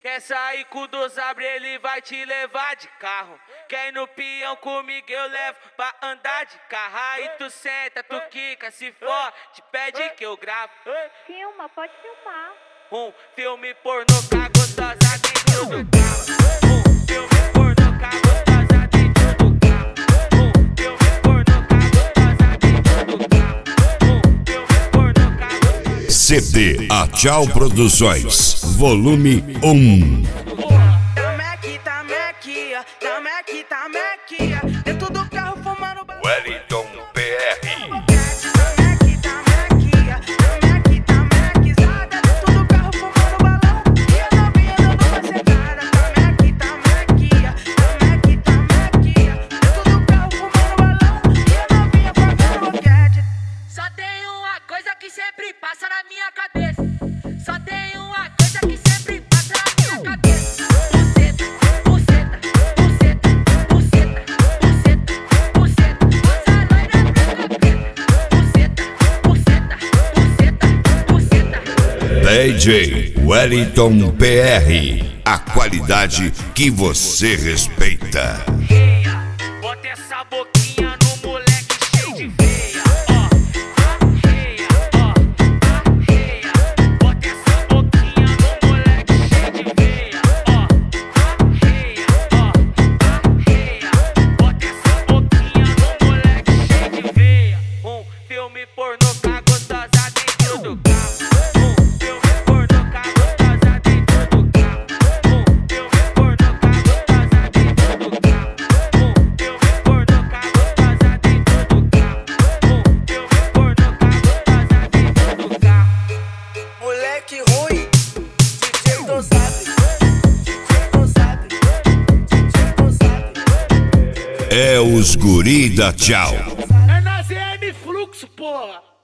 Quer sair com o Dosabre, ele vai te levar de carro. Quer ir no peão comigo, eu levo pra andar de carro. Aí tu senta, tu quica, se for, te pede que eu gravo. Filma, pode filmar. Um filme pornô com a gostosa dentro do carro. Um filme pornô com a gostosa dentro do carro. Um filme pornô com a gostosa dentro do carro. Um filme pornô com a gostosa. CD A Tchau Produções, volume 1. Tamo aqui, dentro do carro fumando baseado. Wellington PR. Só tem uma coisa que sempre passa na minha cabeça. Só tem uma coisa que sempre passa na minha cabeça. Buceta, buceta, buceta, buceta, buceta, buceta. Essa loira branca preta. Buceta, buceta, buceta, buceta. DJ Wellington PR. A qualidade que você respeita. Bota essa boquinha no moleque cheio de veia. Bota essa boquinha no moleque cheio de veia. Bota essa boquinha no moleque cheio de veia. Um filme pornô com a gostosa dentro do carro. Um filme pornô com a gostosa dentro do carro. Um filme pornô com a gostosa dentro do carro. Um filme pornô com a gostosa dentro do carro. Um filme pornô com a gostosa dentro do carro. Moleque ruim, DJ Dosabre, DJ Dosabre, DJ Dosabre. É os guri da Tchau. É na ZM Fluxo, porra.